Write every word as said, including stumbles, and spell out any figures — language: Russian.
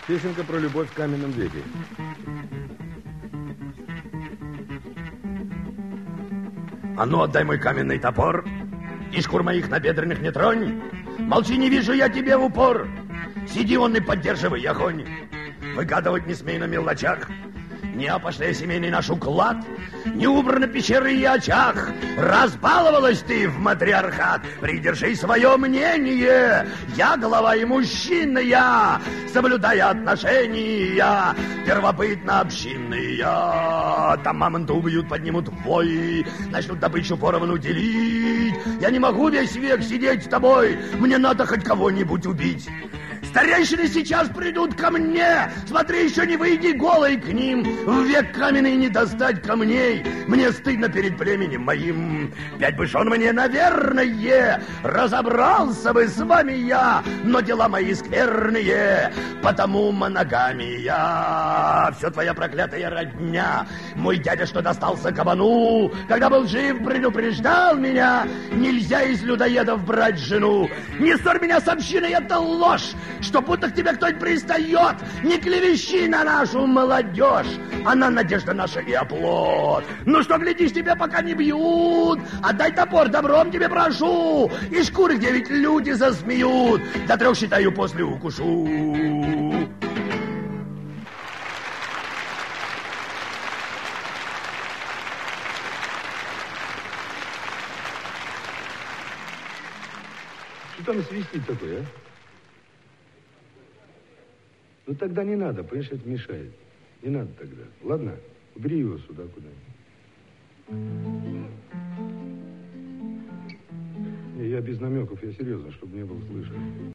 Песенка про любовь в каменном веке. А ну, отдай мой каменный топор, и шкур моих набедренных не тронь. Молчи, не вижу я тебе в упор. Сиди он и поддерживай огонь. Выгадывать не смей на мелочах. Не опошляй семейный наш уклад, не убраны пещеры и очаг. Разбаловалась ты в матриархат. Придержи свое мнение. Я глава и мужчина я, соблюдая отношения первобытно-общинные. Там мамонта убьют, поднимут вой, начнут добычу поровну делить. Я не могу весь век сидеть с тобой, мне надо хоть кого-нибудь убить. Старейшины сейчас придут ко мне. Смотри, еще не выйди голой к ним. В век каменный не достать камней. Мне стыдно перед племенем моим. Пять бы жен мне, наверное, разобрался бы с вами я. Но дела мои скверные, потому моногамия. Все твоя проклятая родня. Мой дядя, что достался кабану, когда был жив, предупреждал меня. Нельзя из людоедов брать жену. Не ссорь меня с общиной, это ложь. Что будто к тебе кто-то пристает. Не клевещи на нашу молодежь. Она надежда наша и оплот. Ну что глядишь, тебя пока не бьют. Отдай топор, добром тебе прошу. И шкуры, где ведь люди засмеют. До трех считаю, после укушу. Что там свистит такое, а? Ну тогда не надо, понимаешь, это мешает. Не надо тогда. Ладно? Убери его сюда куда-нибудь. Я без намеков, я серьезно, чтобы не было слышно.